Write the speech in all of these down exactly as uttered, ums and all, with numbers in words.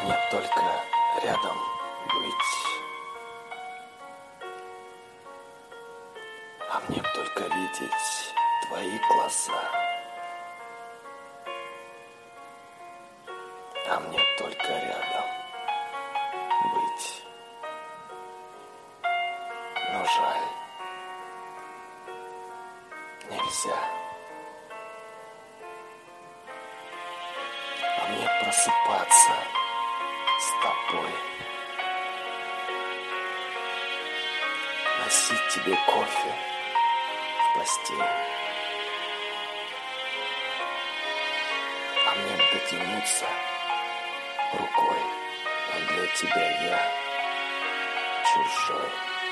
мне только рядом быть. А мне б только видеть твои глаза. А мне б только рядом быть. Но жаль, нельзя. А мне просыпаться с тобой, носить тебе кофе в постель. А мне дотянуться рукой, но для тебя я чужой.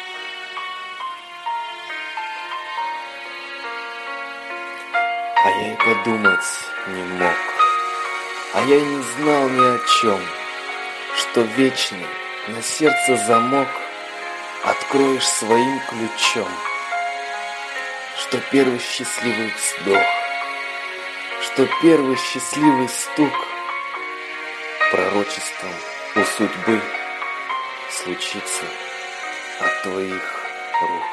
А я и подумать не мог, а я и не знал ни о чем, что вечный на сердце замок откроешь своим ключом, что первый счастливый вздох, что первый счастливый стук пророчеством у судьбы случится от твоих рук.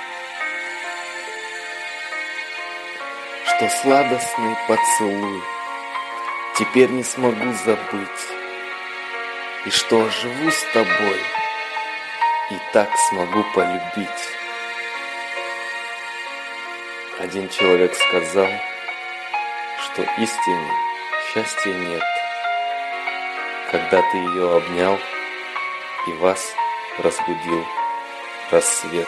Что сладостный поцелуй теперь не смогу забыть, и что живу с тобой и так смогу полюбить. Один человек сказал, что истине счастья нет, когда ты ее обнял и вас разбудил рассвет.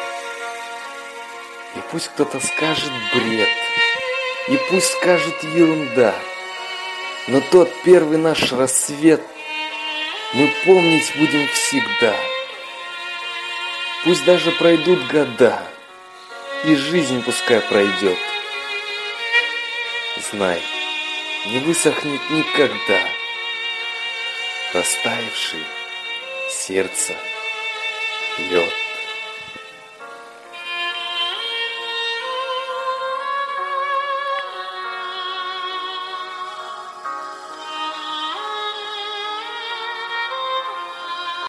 И пусть кто-то скажет бред, и пусть скажет ерунда, но тот первый наш рассвет мы помнить будем всегда. Пусть даже пройдут года, и жизнь пускай пройдет. Знай, не высохнет никогда растаявший сердце лед.